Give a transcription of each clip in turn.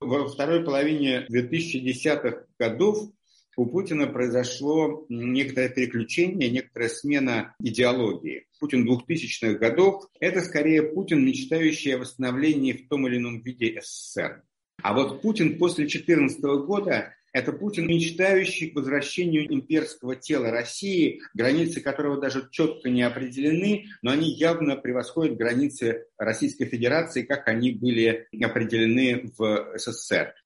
Во второй половине 2010-х годов у Путина произошло некоторое переключение, некоторая смена идеологии. Путин 2000-х годов – это скорее Путин, мечтающий о восстановлении в том или ином виде СССР. А вот Путин после 2014 года – это Путин, мечтающий к возвращению имперского тела России, границы которого даже четко не определены, но они явно превосходят границы Российской Федерации, как они были определены в СССР.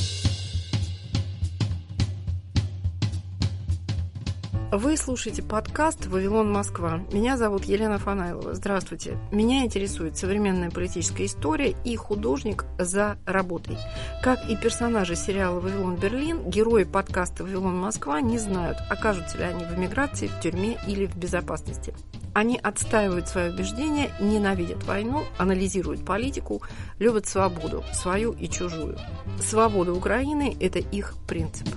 Вы слушаете подкаст «Вавилон, Москва». Меня зовут Елена Фанайлова. Здравствуйте. Меня интересует современная политическая история и художник за работой. Как и персонажи сериала «Вавилон, Берлин», герои подкаста «Вавилон, Москва» не знают, окажутся ли они в эмиграции, в тюрьме или в безопасности. Они отстаивают свои убеждения, ненавидят войну, анализируют политику, любят свободу, свою и чужую. Свобода Украины – это их принцип.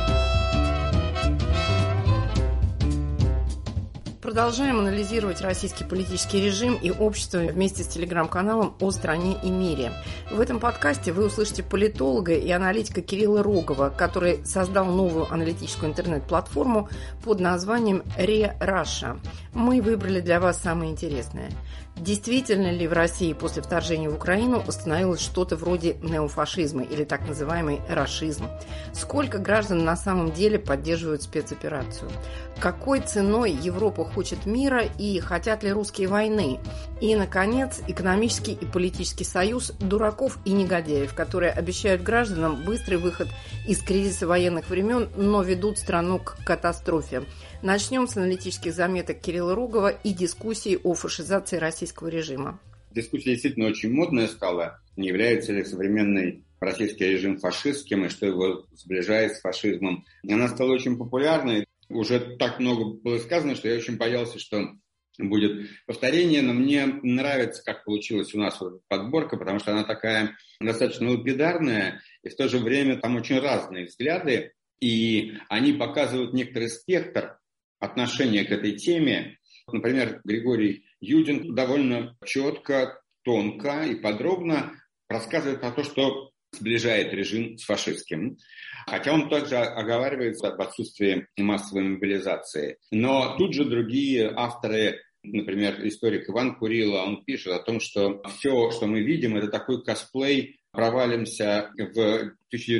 Продолжаем анализировать российский политический режим и общество вместе с телеграм-каналом «О стране и мире». В этом подкасте вы услышите политолога и аналитика Кирилла Рогова, который создал новую аналитическую интернет-платформу под названием «Ре-Раша». Мы выбрали для вас самое интересное. Действительно ли в России после вторжения в Украину установилось что-то вроде неофашизма или так называемый рашизм? Сколько граждан на самом деле поддерживают спецоперацию? Какой ценой Европа хочет мира и хотят ли русские войны? И, наконец, экономический и политический союз дураков и негодяев, которые обещают гражданам быстрый выход из кризиса военных времен, но ведут страну к катастрофе. Начнем с аналитических заметок Кирилла Рогова и дискуссии о фашизации российского режима. Дискуссия действительно очень модная стала. Не является ли современный российский режим фашистским и что его сближает с фашизмом? Она стала очень популярной. Уже так много было сказано, что я очень боялся, что будет повторение, но мне нравится, как получилась у нас подборка, потому что она такая достаточно лапидарная, и в то же время там очень разные взгляды, и они показывают некоторый спектр отношения к этой теме. Например, Григорий Юдин довольно четко, тонко и подробно рассказывает про то, что сближает режим с фашистским. Хотя он также оговаривается об отсутствии массовой мобилизации. Но тут же другие авторы, например, историк Иван Курило, он пишет о том, что все, что мы видим, это такой косплей, провалимся в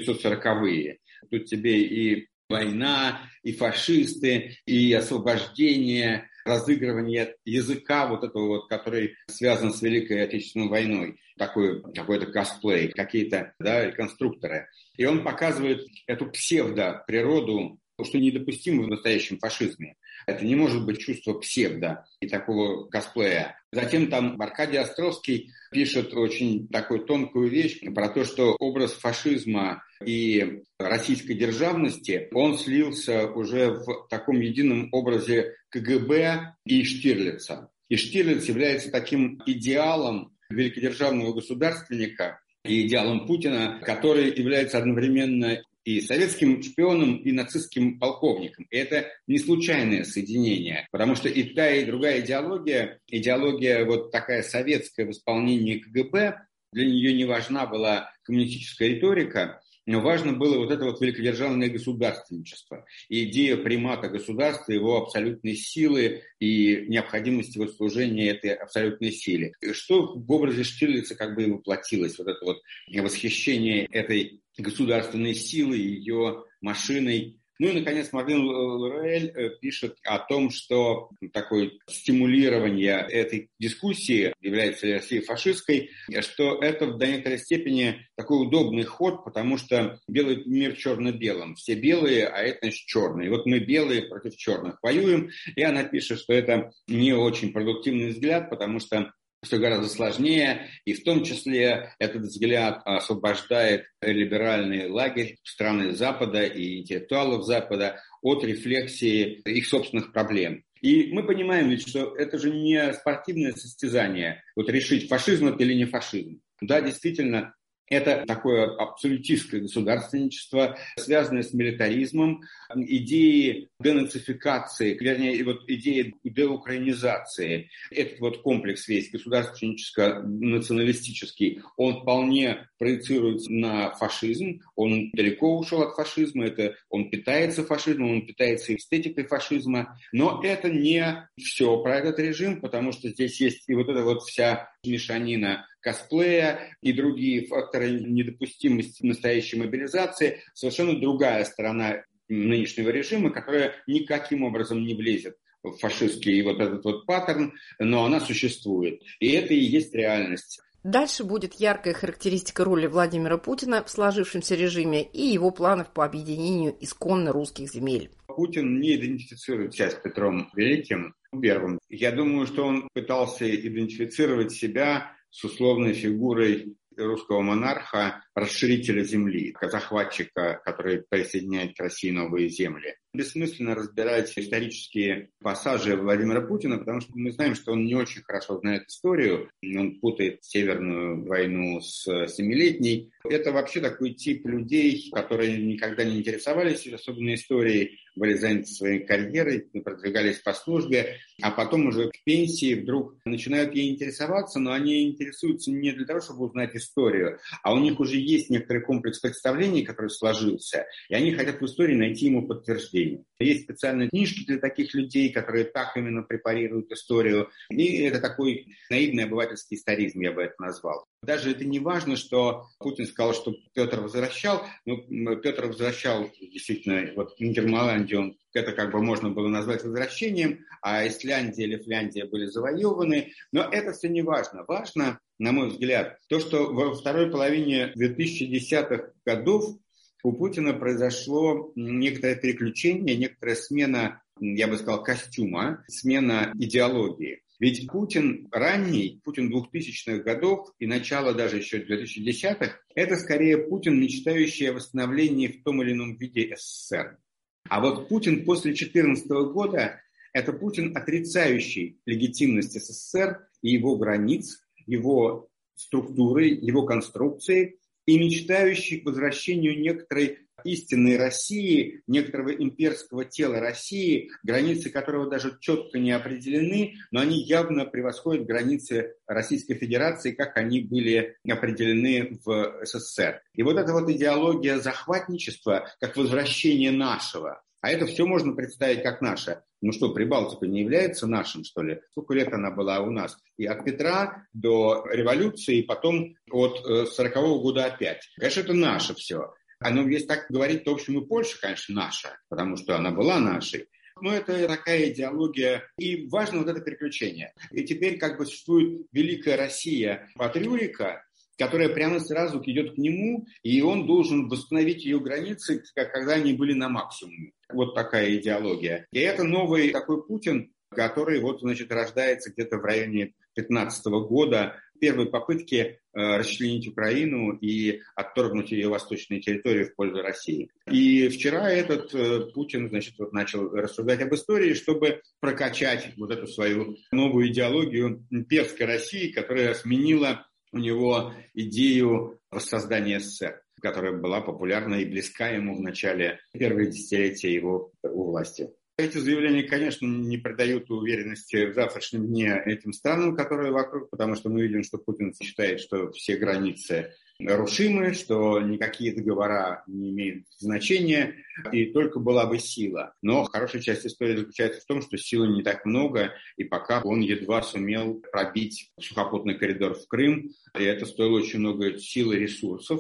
1940-е. Тут тебе и война, и фашисты, и освобождение, разыгрывание языка вот этого вот, который связан с Великой Отечественной войной. Такой какой-то косплей, какие-то реконструкторы. И он показывает эту псевдоприроду, что недопустимо в настоящем фашизме. Это не может быть чувство псевдо и такого косплея. Затем там Аркадий Островский пишет очень такую тонкую вещь про то, что образ фашизма и российской державности, он слился уже в таком едином образе КГБ и Штирлица. И Штирлиц является таким идеалом великодержавного государственника и идеалом Путина, который является одновременно и советским шпионом, и нацистским полковником. И это не случайное соединение, потому что и та, и другая идеология вот такая советская в исполнении КГБ, для нее не важна была коммунистическая риторика, но важно было вот это вот великодержавное государственничество. И идея примата государства, его абсолютной силы и необходимости вот служения этой абсолютной силе. Что в образе Штирлица как бы и воплотилось, вот это вот восхищение этой государственной силой, ее машиной. Ну и, наконец, Марлен Лорель пишет о том, что такое стимулирование этой дискуссии, является ли Россия фашистской, что это до некоторой степени такой удобный ход, потому что белый мир черно-белым. Все белые, а это, значит, черные. И вот мы белые против черных воюем, и она пишет, что это не очень продуктивный взгляд, потому что все гораздо сложнее, и в том числе этот взгляд освобождает либеральный лагерь страны Запада и интеллектуалов Запада от рефлексии их собственных проблем. И мы понимаем ведь, что это же не спортивное состязание, вот решить, фашизм это или не фашизм. Да, действительно, Это такое абсолютистское государственничество, связанное с милитаризмом, идеи денацификации, вернее, идеи деукраинизации. Этот комплекс весь государственническо-националистический, он вполне проецируется на фашизм, он далеко ушел от фашизма, он питается фашизмом, он питается эстетикой фашизма, но это не все про этот режим, потому что здесь есть и эта вся мешанина косплея и другие факторы недопустимости настоящей мобилизации, совершенно другая сторона нынешнего режима, которая никаким образом не влезет в фашистский этот паттерн, но она существует. И это и есть реальность. Дальше будет яркая характеристика роли Владимира Путина в сложившемся режиме и его планов по объединению исконно русских земель. Путин не идентифицирует себя с Петром Великим первым. Я думаю, что он пытался идентифицировать себя с условной фигурой русского монарха, расширителя земли, захватчика, который присоединяет к России новые земли. Бессмысленно разбирать исторические пассажи Владимира Путина, потому что мы знаем, что он не очень хорошо знает историю. Он путает Северную войну с Семилетней. Это вообще такой тип людей, которые никогда не интересовались особенно историей, были заняты своей карьерой, продвигались по службе, а потом уже к пенсии вдруг начинают ей интересоваться, но они интересуются не для того, чтобы узнать историю, а у них уже есть некоторый комплекс представлений, который сложился, и они хотят в истории найти ему подтверждение. Есть специальные книжки для таких людей, которые так именно препарируют историю, и это такой наивный обывательский историзм, я бы это назвал. Даже это не важно, что Путин сказал, что Петр возвращал, Петр возвращал действительно Ингерманландию, это можно было назвать возвращением, а Исляндия или Финляндия были завоеваны, но это все не важно. Важно, на мой взгляд, то, что во второй половине 2010-х годов у Путина произошло некоторое переключение, некоторая смена, я бы сказал, костюма, смена идеологии. Ведь Путин ранний, Путин 2000-х годов и начало даже еще 2010-х, это скорее Путин, мечтающий о восстановлении в том или ином виде СССР. А Путин после 2014 года – это Путин, отрицающий легитимность СССР и его границ, его структуры, его конструкции, и мечтающий к возвращению некоторой истинной России, некоторого имперского тела России, границы которого даже четко не определены, но они явно превосходят границы Российской Федерации, как они были определены в СССР. И эта идеология захватничества, как возвращение нашего, а это все можно представить как наше. Прибалтика не является нашим, что ли? Сколько лет она была у нас? И от Петра до революции, и потом от 40-го года опять. Конечно, это наше все. Если так говорить, то, в общем, и Польша, конечно, наша, потому что она была нашей. Но это такая идеология. И важно это переключение. И теперь существует великая Россия от Рюрика, которая прямо сразу идет к нему, и он должен восстановить ее границы, когда они были на максимуме. Такая идеология. И это новый такой Путин, который рождается где-то в районе 2015 года. Первые попытки расчленить Украину и отторгнуть ее восточные территории в пользу России. И вчера этот Путин, начал рассуждать об истории, чтобы прокачать эту свою новую идеологию имперской России, которая сменила у него идею воссоздания СССР, которая была популярна и близка ему в начале первых десятилетий его у власти. Эти заявления, конечно, не придают уверенности в завтрашнем дне этим странам, которые вокруг, потому что мы видим, что Путин считает, что все границы рушимы, что никакие договора не имеют значения, и только была бы сила. Но хорошая часть истории заключается в том, что силы не так много, и пока он едва сумел пробить сухопутный коридор в Крым, и это стоило очень много сил и ресурсов.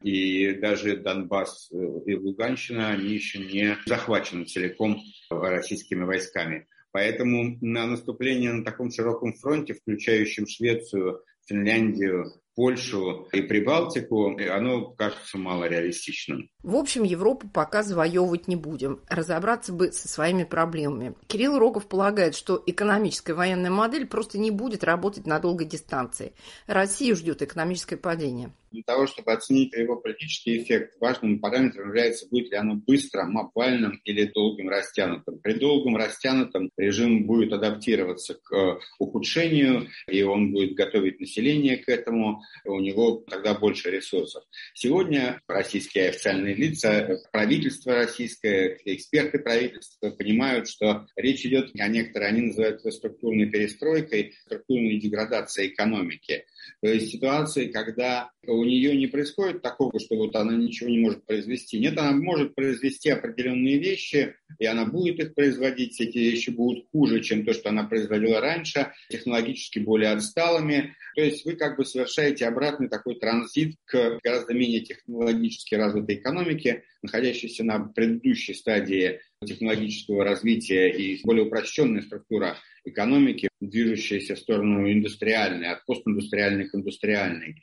И даже Донбасс и Луганщина, они еще не захвачены целиком российскими войсками. Поэтому на наступление на таком широком фронте, включающем Швецию, Финляндию, Польшу и Прибалтику, оно кажется малореалистичным. В общем, Европу пока завоевывать не будем. Разобраться бы со своими проблемами. Кирилл Рогов полагает, что экономическая военная модель просто не будет работать на долгой дистанции. Россию ждет экономическое падение. Для того, чтобы оценить его политический эффект, важным параметром является, будет ли оно быстрым, обвальным или долгим, растянутым. При долгом растянутом режим будет адаптироваться к ухудшению, и он будет готовить население к этому, у него тогда больше ресурсов. Сегодня российские официальные лица, правительство российское, эксперты правительства понимают, что речь идет о некоторой, они называют это структурной перестройкой, структурной деградацией экономики. То есть ситуации, когда у нее не происходит такого, что вот она ничего не может произвести. Нет, она может произвести определенные вещи, и она будет их производить. Эти вещи будут хуже, чем то, что она производила раньше, технологически более отсталыми. То есть вы как бы совершаете обратный такой транзит к гораздо менее технологически развитой экономике, находящейся на предыдущей стадии технологического развития и более упрощенная структура экономики, движущаяся в сторону индустриальной, от постиндустриальной к индустриальной.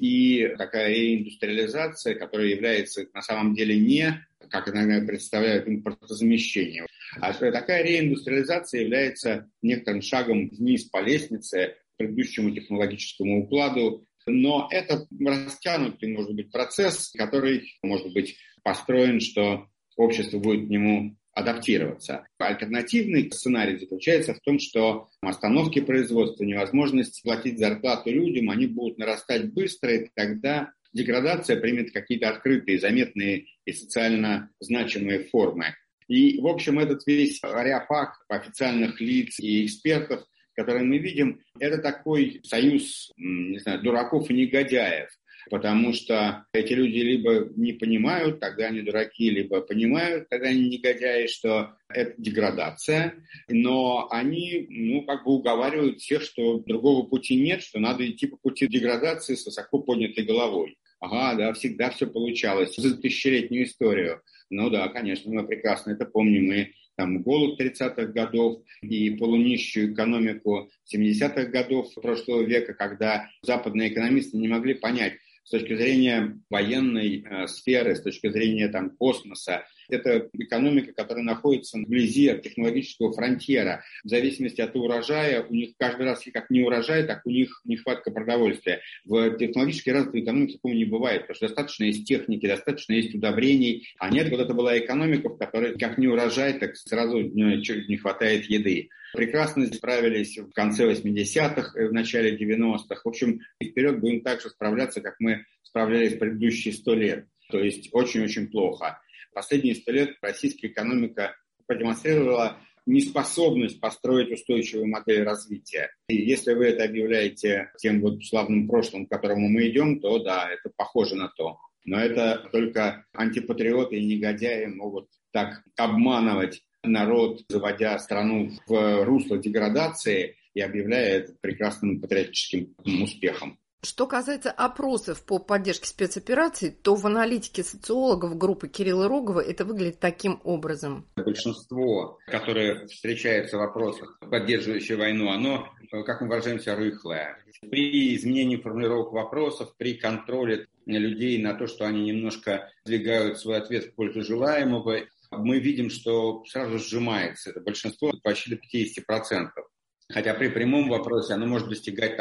И такая реиндустриализация, которая является на самом деле не, как иногда представляют, импортозамещением, а такая реиндустриализация является некоторым шагом вниз по лестнице к предыдущему технологическому укладу. Но это растянутый, может быть, процесс, который может быть построен, что общество будет к нему адаптироваться. Альтернативный сценарий заключается в том, что остановки производства, невозможность платить зарплату людям, они будут нарастать быстро, и тогда деградация примет какие-то открытые, заметные и социально значимые формы. И, в общем, этот весь ареопаг официальных лиц и экспертов, который мы видим, это такой союз, не знаю, дураков и негодяев. Потому что эти люди либо не понимают, тогда они дураки, либо понимают, тогда они негодяи, что это деградация. Но они, как бы уговаривают всех, что другого пути нет, что надо идти по пути деградации с высоко поднятой головой. Ага, да, всегда все получалось за тысячелетнюю историю. Ну да, конечно, мы прекрасно это помним. И там голод 30-х годов и полунищую экономику 70-х годов прошлого века, когда западные экономисты не могли понять, с точки зрения военной сферы, с точки зрения космоса. Это экономика, которая находится вблизи от технологического фронтира. В зависимости от урожая, у них каждый раз как не урожай, так у них нехватка продовольствия. В технологически развитой экономике такого не бывает, потому что достаточно есть техники, достаточно есть удобрений. А нет, вот это была экономика, в которой как не урожай, так сразу чуть не хватает еды. Прекрасно справились в конце 80-х, в начале 90-х. В общем, и вперед будем так же справляться, как мы справлялись предыдущие 100 лет. То есть очень-очень плохо. Последние 100 лет российская экономика продемонстрировала неспособность построить устойчивую модель развития. И если вы это объявляете тем славным прошлым, к которому мы идем, то да, это похоже на то. Но это только антипатриоты и негодяи могут так обманывать народ, заводя страну в русло деградации и объявляя это прекрасным патриотическим успехом. Что касается опросов по поддержке спецопераций, то в аналитике социологов группы Кирилла Рогова это выглядит таким образом. Большинство, которое встречается в вопросах, поддерживающее войну, оно, как мы выражаемся, рыхлое. При изменении формулировок вопросов, при контроле людей на то, что они немножко двигают свой ответ в пользу желаемого, мы видим, что сразу сжимается это большинство почти до 50%. Хотя при прямом вопросе оно может достигать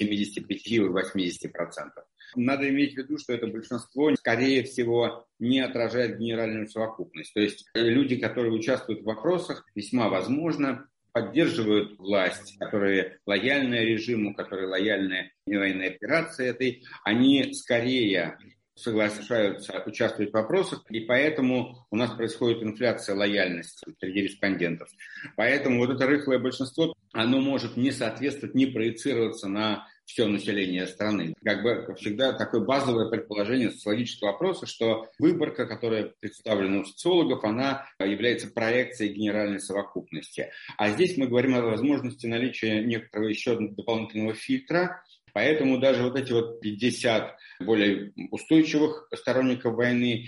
75-80%. Надо иметь в виду, что это большинство, скорее всего, не отражает генеральную совокупность. То есть люди, которые участвуют в вопросах, весьма возможно, поддерживают власть, которые лояльны режиму, которые лояльны военной операции этой, они скорее соглашаются участвовать в вопросах, и поэтому у нас происходит инфляция лояльности среди респондентов. Поэтому вот это рыхлое большинство, оно может не соответствовать, не проецироваться на все население страны. Как всегда, такое базовое предположение социологического опроса, что выборка, которая представлена у социологов, она является проекцией генеральной совокупности. А здесь мы говорим о возможности наличия некоторого еще дополнительного фильтра. Поэтому даже вот эти 50 более устойчивых сторонников войны,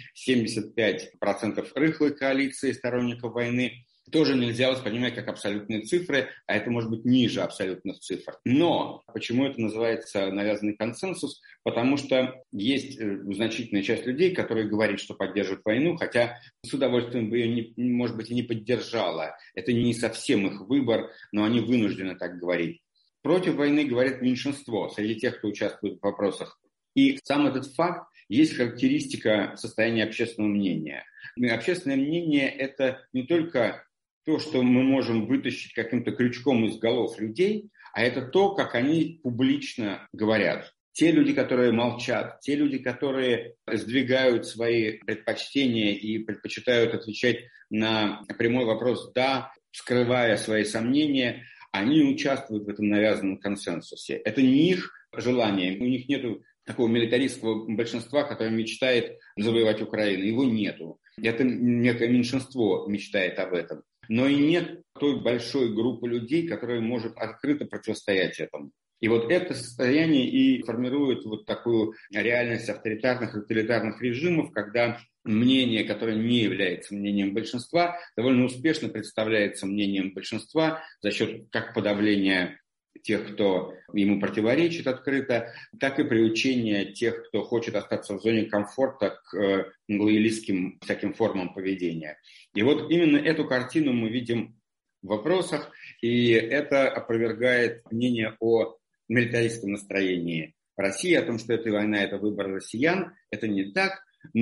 75% рыхлой коалиции сторонников войны, тоже нельзя воспринимать как абсолютные цифры, а это может быть ниже абсолютных цифр. Но почему это называется навязанный консенсус? Потому что есть значительная часть людей, которые говорят, что поддерживают войну, хотя с удовольствием бы ее, может быть, и не поддержала. Это не совсем их выбор, но они вынуждены так говорить. Против войны говорит меньшинство среди тех, кто участвует в вопросах. И сам этот факт есть характеристика состояния общественного мнения. И общественное мнение – это не только то, что мы можем вытащить каким-то крючком из голов людей, а это то, как они публично говорят. Те люди, которые молчат, те люди, которые сдвигают свои предпочтения и предпочитают отвечать на прямой вопрос «да», скрывая свои сомнения, они участвуют в этом навязанном консенсусе. Это не их желание, у них нет такого милитаристского большинства, которое мечтает завоевать Украину. Его нету. Это некое меньшинство мечтает об этом. Но и нет той большой группы людей, которая может открыто противостоять этому. И вот это состояние и формирует вот такую реальность авторитарных и тоталитарных режимов, когда мнение, которое не является мнением большинства, довольно успешно представляется мнением большинства за счет как подавления тех, кто ему противоречит открыто, так и приучения тех, кто хочет остаться в зоне комфорта к лоялистским таким формам поведения. И вот именно эту картину мы видим в вопросах, и это опровергает мнение о милитаристском настроении России, о том, что эта война – это выбор россиян. Это не так,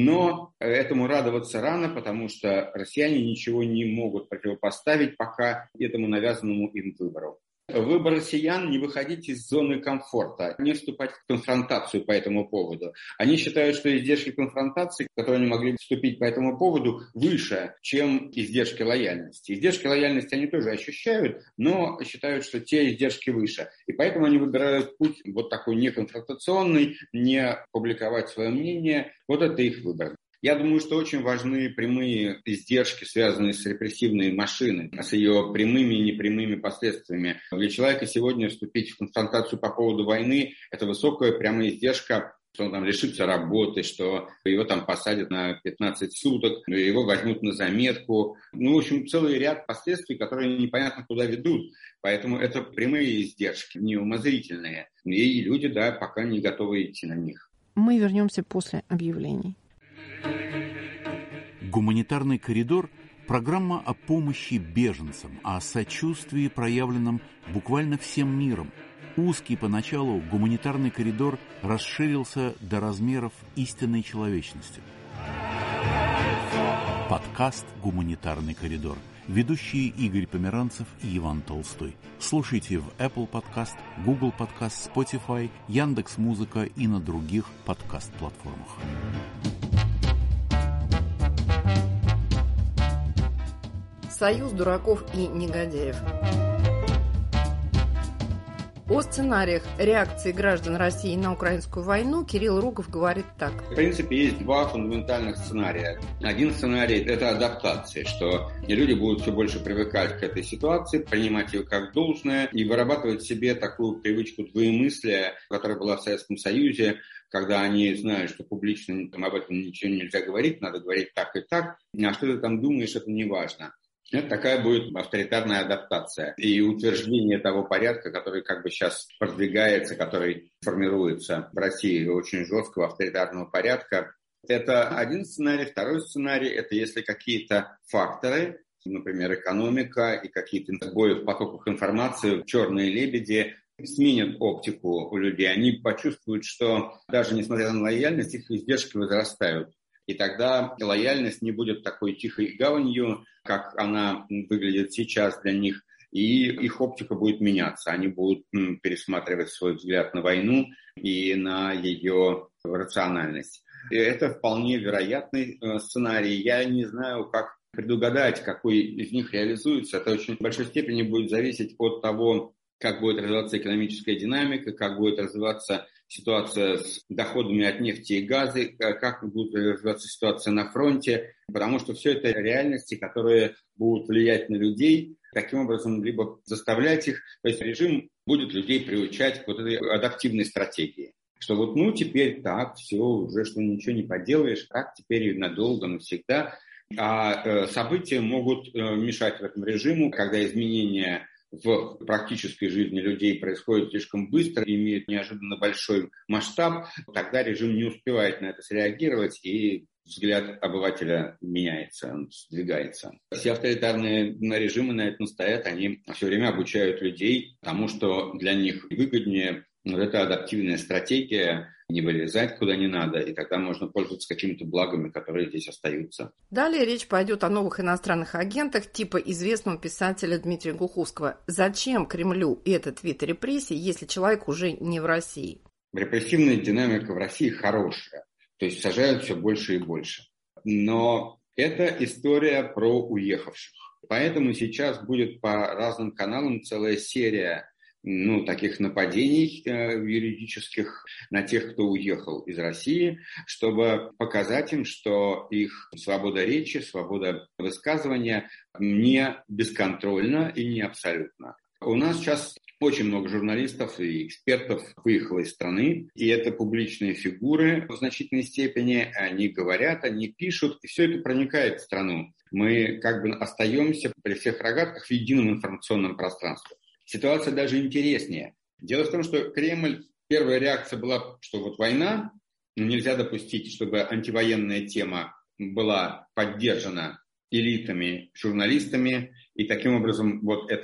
но этому радоваться рано, потому что россияне ничего не могут противопоставить пока этому навязанному им выбору. Выбор россиян – не выходить из зоны комфорта, не вступать в конфронтацию по этому поводу. Они считают, что издержки конфронтации, которые они могли вступить по этому поводу, выше, чем издержки лояльности. Издержки лояльности они тоже ощущают, но считают, что те издержки выше. И поэтому они выбирают путь вот такой неконфронтационный, не публиковать свое мнение. Вот это их выбор. Я думаю, что очень важны прямые издержки, связанные с репрессивной машиной, с ее прямыми и непрямыми последствиями. Для человека сегодня вступить в конфронтацию по поводу войны – это высокая прямая издержка, что он там лишится работы, что его там посадят на 15 суток, его возьмут на заметку. В общем, целый ряд последствий, которые непонятно куда ведут. Поэтому это прямые издержки, неумозрительные. И люди, да, пока не готовы идти на них. Мы вернемся после объявлений. Гуманитарный коридор – программа о помощи беженцам, о сочувствии, проявленном буквально всем миром. Узкий поначалу гуманитарный коридор расширился до размеров истинной человечности. Подкаст «Гуманитарный коридор». Ведущие Игорь Померанцев и Иван Толстой. Слушайте в Apple Podcast, Google Podcast, Spotify, Яндекс.Музыка и на других подкаст-платформах. Союз дураков и негодяев. О сценариях реакции граждан России на украинскую войну Кирилл Рогов говорит так. В принципе, есть два фундаментальных сценария. Один сценарий – это адаптация, что люди будут все больше привыкать к этой ситуации, принимать ее как должное и вырабатывать в себе такую привычку двоемыслия, которая была в Советском Союзе, когда они знают, что публично об этом ничего нельзя говорить, надо говорить так и так, а что ты там думаешь, это не важно. Это такая будет авторитарная адаптация и утверждение того порядка, который как бы сейчас продвигается, который формируется в России, очень жесткого авторитарного порядка. Это один сценарий. Второй сценарий – это если какие-то факторы, например, экономика и какие-то сбои в потоках информации, черные лебеди, сменят оптику у людей. Они почувствуют, что даже несмотря на лояльность, их издержки возрастают. И тогда лояльность не будет такой тихой гаванью, как она выглядит сейчас для них, и их оптика будет меняться. Они будут пересматривать свой взгляд на войну и на ее рациональность. И это вполне вероятный сценарий. Я не знаю, как предугадать, какой из них реализуется. Это очень в большой степени будет зависеть от того, как будет развиваться экономическая динамика, как будет развиваться ситуация с доходами от нефти и газа, как будет развиваться ситуация на фронте, потому что все это реальности, которые будут влиять на людей, таким образом либо заставлять их, то есть режим будет людей приучать к вот этой адаптивной стратегии. Что вот теперь так, все, уже что ничего не поделаешь, так теперь и надолго, навсегда. А события могут мешать в этом режиму, когда изменения в практической жизни людей происходит слишком быстро, имеет неожиданно большой масштаб, тогда режим не успевает на это среагировать, и взгляд обывателя меняется, он сдвигается. Все авторитарные режимы на этом стоят, они все время обучают людей тому, что для них выгоднее Вот это адаптивная стратегия, не вылезать куда не надо, и тогда можно пользоваться какими-то благами, которые здесь остаются. Далее речь пойдет о новых иностранных агентах типа известного писателя Дмитрия Глуховского. Зачем Кремлю этот вид репрессий, если человек уже не в России? Репрессивная динамика в России хорошая, то есть сажают все больше и больше. Но это история про уехавших. Поэтому сейчас будет по разным каналам целая серия таких нападений юридических на тех, кто уехал из России, чтобы показать им, что их свобода речи, свобода высказывания не бесконтрольна и не абсолютна. У нас сейчас очень много журналистов и экспертов выехало из страны, и это публичные фигуры в значительной степени. Они говорят, они пишут, и все это проникает в страну. Мы остаемся при всех рогатках в едином информационном пространстве. Ситуация даже интереснее. Дело в том, что Кремль, первая реакция была, что вот война, нельзя допустить, чтобы антивоенная тема была поддержана элитами, журналистами, и таким образом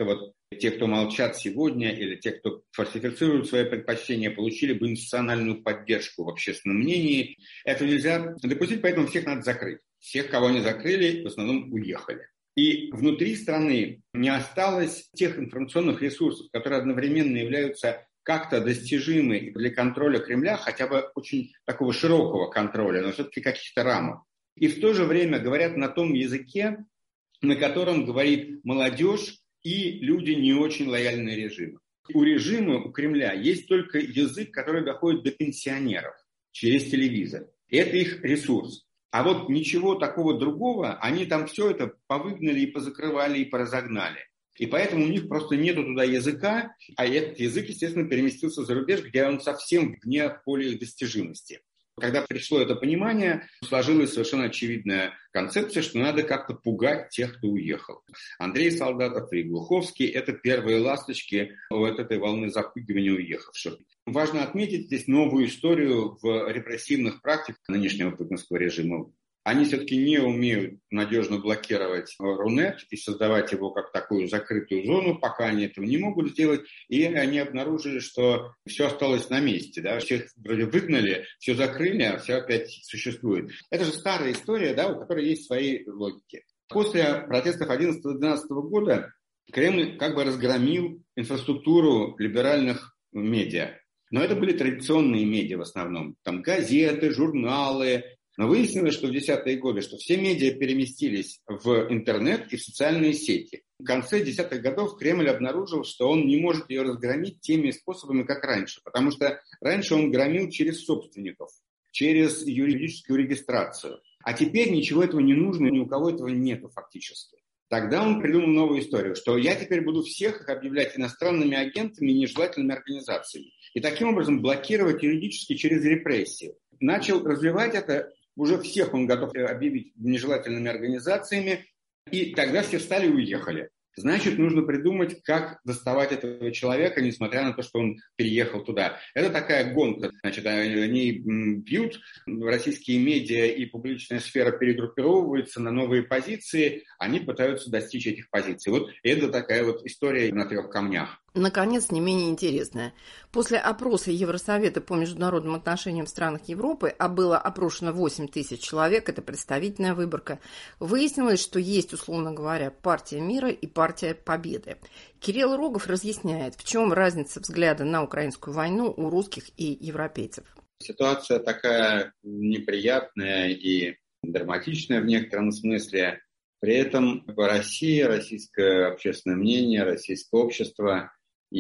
те, кто молчат сегодня, или те, кто фальсифицируют свои предпочтения, получили бы институциональную поддержку в общественном мнении. Это нельзя допустить, поэтому всех надо закрыть. Всех, кого не закрыли, в основном уехали. И внутри страны не осталось тех информационных ресурсов, которые одновременно являются как-то достижимы для контроля Кремля, хотя бы очень такого широкого контроля, но все-таки каких-то рамок. И в то же время говорят на том языке, на котором говорит молодежь и люди, не очень лояльные режиму. У режима, у Кремля есть только язык, который доходит до пенсионеров через телевизор. И это их ресурс. А вот ничего такого другого, они там все это повыгнали и позакрывали, и поразогнали. И поэтому у них просто нету туда языка, а этот язык, естественно, переместился за рубеж, где он совсем вне поля их достижимости. Когда пришло это понимание, сложилась совершенно очевидная концепция, что надо как-то пугать тех, кто уехал. Андрей Солдатов и Глуховский – это первые ласточки вот этой волны запугивания уехавших. Важно отметить здесь новую историю в репрессивных практиках нынешнего путинского режима. Они все-таки не умеют надежно блокировать Рунет и создавать его как такую закрытую зону, пока они этого не могут сделать. И они обнаружили, что все осталось на месте. Да? Всех вроде выгнали, все закрыли, а все опять существует. Это же старая история, да, у которой есть свои логики. После протестов 2011-2012 года Кремль как бы разгромил инфраструктуру либеральных медиа. Но это были традиционные медиа в основном. Там газеты, журналы. Но выяснилось, что в 10-е годы, что все медиа переместились в интернет и в социальные сети. В конце 10-х годов Кремль обнаружил, что он не может ее разгромить теми способами, как раньше. Потому что раньше он громил через собственников, через юридическую регистрацию. А теперь ничего этого не нужно, ни у кого этого нету фактически. Тогда он придумал новую историю, что я теперь буду всех их объявлять иностранными агентами и нежелательными организациями. И таким образом блокировать юридически через репрессии. Начал развивать это. Уже всех он готов объявить нежелательными организациями, и тогда все встали и уехали. Значит, нужно придумать, как доставать этого человека, несмотря на то, что он переехал туда. Это такая гонка. Значит, они бьют, российские медиа и публичная сфера перегруппировываются на новые позиции, они пытаются достичь этих позиций. Вот это такая вот история на 3 камнях. Наконец, не менее интересная. После опроса Евросовета по международным отношениям в странах Европы, а было опрошено 8 тысяч человек, это представительная выборка, выяснилось, что есть, условно говоря, партия мира и партия победы. Кирилл Рогов разъясняет, в чем разница взгляда на украинскую войну у русских и европейцев. Ситуация такая неприятная и драматичная в некотором смысле. При этом Россия, российское общественное мнение, российское общество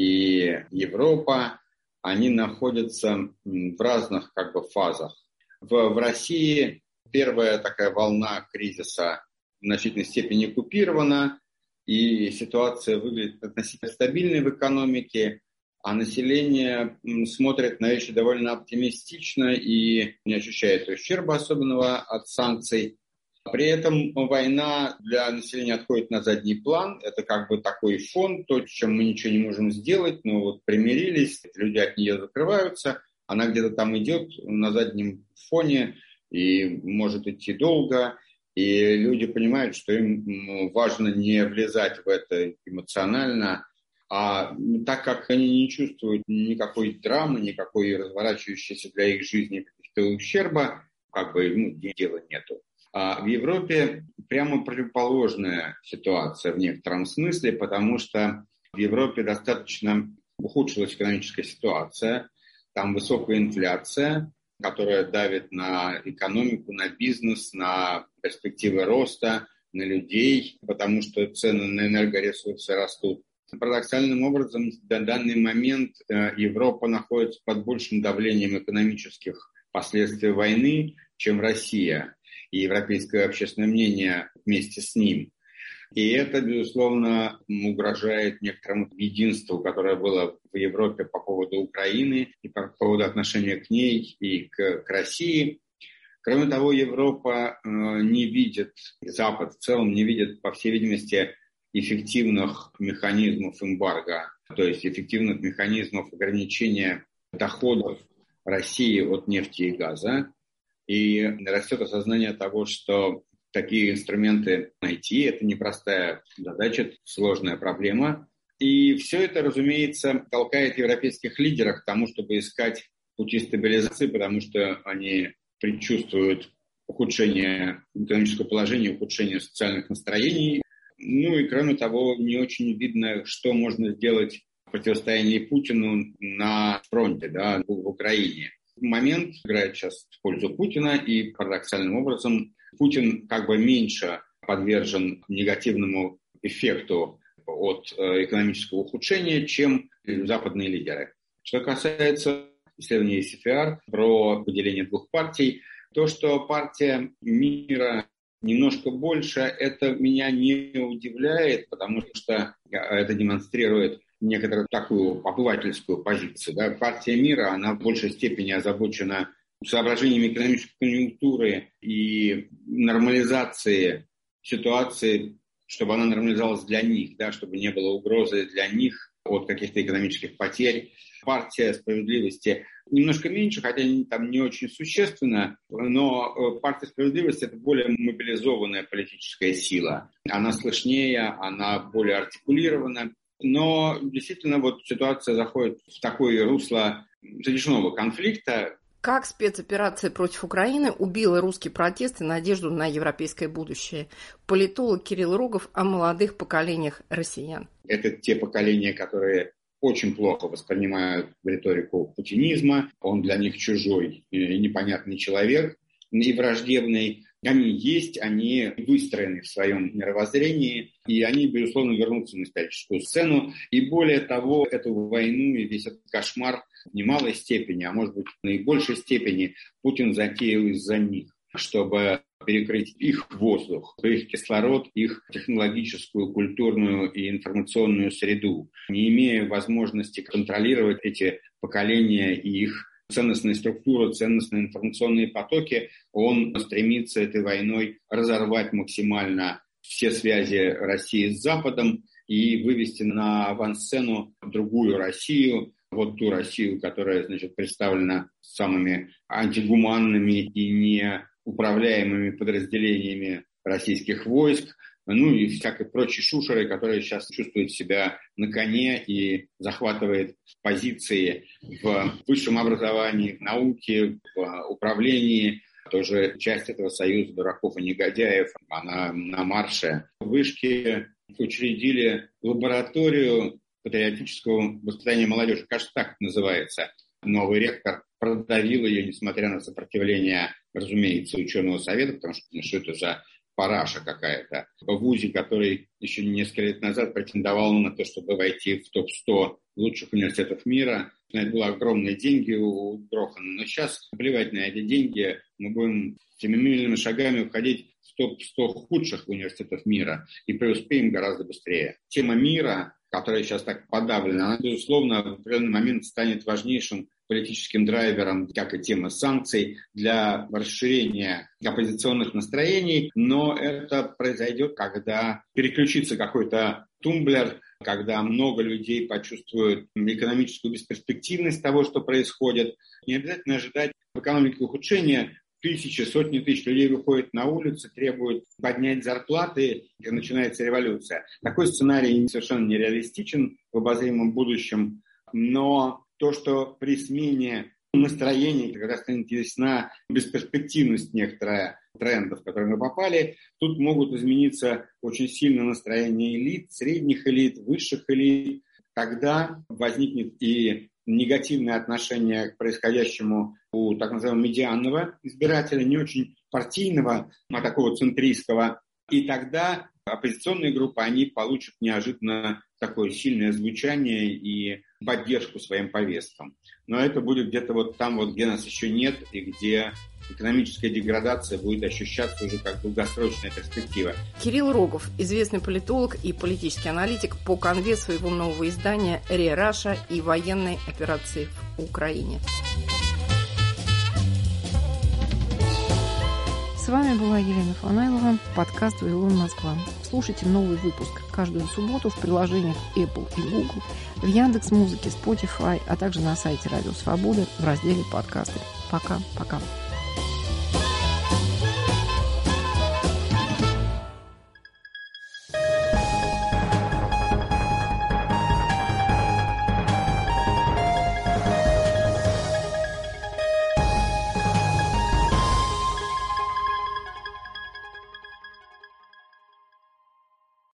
и Европа, они находятся в разных фазах. В России первая такая волна кризиса в значительной степени купирована, и ситуация выглядит относительно стабильной в экономике, а население смотрит на вещи довольно оптимистично и не ощущает ущерба особенного от санкций. При этом война для населения отходит на задний план. Это такой фон, то, с чем мы ничего не можем сделать. Но вот примирились, люди от нее закрываются. Она где-то там идет на заднем фоне и может идти долго. И люди понимают, что им важно не влезать в это эмоционально, А так как они не чувствуют никакой драмы, никакой разворачивающейся для их жизни каких-то ущерба, дела нету. А в Европе прямо противоположная ситуация в некотором смысле, потому что в Европе достаточно ухудшилась экономическая ситуация, там высокая инфляция, которая давит на экономику, на бизнес, на перспективы роста, на людей, потому что цены на энергоресурсы растут. Парадоксальным образом, на данный момент Европа находится под большим давлением экономических последствий войны, чем Россия и европейское общественное мнение вместе с ним. И это, безусловно, угрожает некоторому единству, которое было в Европе по поводу Украины и по поводу отношения к ней и к России. Кроме того, Европа не видит, Запад в целом не видит, по всей видимости, эффективных механизмов эмбарго, то есть эффективных механизмов ограничения доходов России от нефти и газа. И растет осознание того, что такие инструменты найти – это непростая задача, сложная проблема. И все это, разумеется, толкает европейских лидеров к тому, чтобы искать пути стабилизации, потому что они предчувствуют ухудшение экономического положения, ухудшение социальных настроений. И, кроме того, не очень видно, что можно сделать в противостоянии Путину на фронте, в Украине. Момент играет сейчас в пользу Путина, и парадоксальным образом Путин меньше подвержен негативному эффекту от экономического ухудшения, чем западные лидеры. Что касается исследования ECFR про выделение двух партий, то, что партия мира немножко больше, это меня не удивляет, потому что это демонстрирует некоторую такую обывательскую позицию. Партия мира, она в большей степени озабочена соображениями экономической конъюнктуры и нормализации ситуации, чтобы она нормализовалась для них, чтобы не было угрозы для них от каких-то экономических потерь. Партия справедливости немножко меньше, хотя там не очень существенно, но партия справедливости – это более мобилизованная политическая сила. Она слышнее, она более артикулирована. Но действительно ситуация заходит в такое русло затяжного конфликта. Как спецоперация против Украины убила русский протест и надежду на европейское будущее? Политолог Кирилл Рогов о молодых поколениях россиян. Это те поколения, которые очень плохо воспринимают риторику путинизма. Он для них чужой и непонятный человек, и враждебный. Они есть, они выстроены в своем мировоззрении, и они, безусловно, вернутся на историческую сцену. И более того, эту войну и весь этот кошмар в немалой степени, а может быть в наибольшей степени, Путин затеял из-за них, чтобы перекрыть их воздух, их кислород, их технологическую, культурную и информационную среду, не имея возможности контролировать эти поколения и их ценностные структуры, ценностные информационные потоки, он стремится этой войной разорвать максимально все связи России с Западом и вывести на авансцену другую Россию, ту Россию, которая, представлена самыми антигуманными и неуправляемыми подразделениями российских войск, и всякой прочей шушерой, которая сейчас чувствует себя на коне и захватывает позиции в высшем образовании, в науке, в управлении. Тоже часть этого союза дураков и негодяев, она на марше. В Вышке учредили лабораторию патриотического воспитания молодежи. Кажется, так это называется. Новый ректор продавил ее, несмотря на сопротивление, разумеется, ученого совета, потому что это за параша какая-то. В вузе, который еще несколько лет назад претендовал на то, чтобы войти в топ-100 лучших университетов мира. Это были огромные деньги у Грохана. Но сейчас плевать на эти деньги. Мы будем семимильными шагами входить в топ-100 худших университетов мира и преуспеем гораздо быстрее. Тема мира, которая сейчас так подавлена, она, безусловно, в определенный момент станет важнейшим политическим драйвером, как и тема санкций, для расширения оппозиционных настроений, но это произойдет, когда переключится какой-то тумблер, когда много людей почувствуют экономическую бесперспективность того, что происходит. Не обязательно ожидать в экономике ухудшения. тысячи, сотни тысяч людей выходят на улицы, требуют поднять зарплаты, и начинается революция. Такой сценарий совершенно нереалистичен в обозримом будущем, но то, что при смене настроений, когда станет ясна бесперспективность некоторых трендов, в которые мы попали, тут могут измениться очень сильно настроения элит, средних элит, высших элит. Тогда возникнет и негативное отношение к происходящему у так называемого медианного избирателя, не очень партийного, а такого центристского. И тогда оппозиционные группы, они получат неожиданно такое сильное звучание и поддержку своим повесткам. Но это будет где-то вот там, вот, где нас еще нет, и где экономическая деградация будет ощущаться уже как долгосрочная перспектива. Кирилл Рогов, известный политолог и политический аналитик, по канве своего нового издания «РИА Раша» и военной операции в Украине. С вами была Елена Фанайлова, подкаст «Вавилон Москва». Слушайте новый выпуск каждую субботу в приложениях Apple и Google, в Яндекс.Музыке, Spotify, а также на сайте Радио Свобода в разделе «Подкасты». Пока-пока.